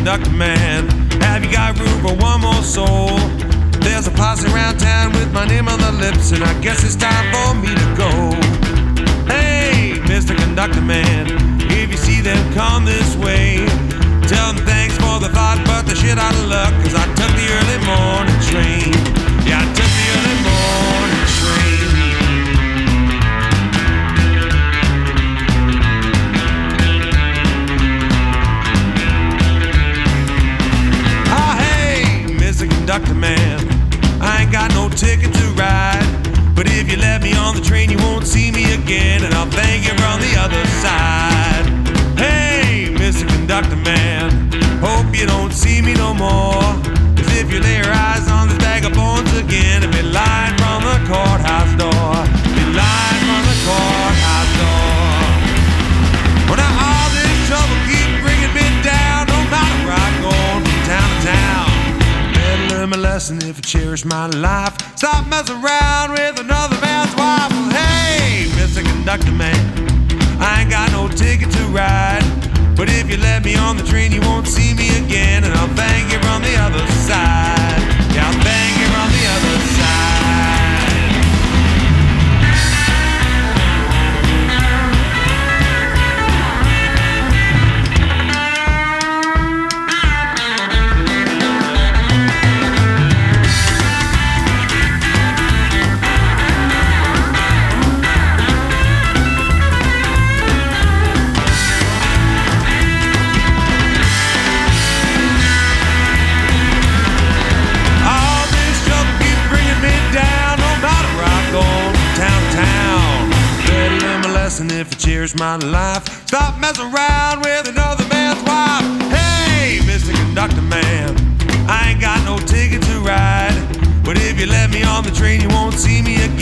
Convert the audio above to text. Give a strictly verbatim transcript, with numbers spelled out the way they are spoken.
conductor man, have you got room for one more soul? There's a posse around town with my name on the lips, and I guess it's time for me to go. Hey, Mister Conductor Man, if you see them come this way, tell them thanks for the thought, but the shit out of luck, cause I took the early morning train. Yeah, I took the early morning train. Ah, hey, Mister Conductor Man, I ain't got no ticket to ride, but if you let me on the train, you won't see me again, and I'll thank you from the other side. Hey, Mister Conductor Man, hope you don't see me no more, cause if you lay your eyes on this bag of bones again, it'll be lying from the courthouse door, be lying from the courthouse door. Well, now all this trouble keeps bringing me down, no matter where I go, from town to town. Better learn my lesson if you cherish my life. Stop messing around with another man's wife. Well, hey, Mister Conductor Man, I ain't got no ticket to ride, but if you let me on the train, you won't see me again, and I'll bang you from the other side. Yeah, I'll bang you from the other side. And if you cherish my life, stop messing around with another man's wife. Hey, Mister Conductor Man, I ain't got no ticket to ride, but if you let me on the train, you won't see me again.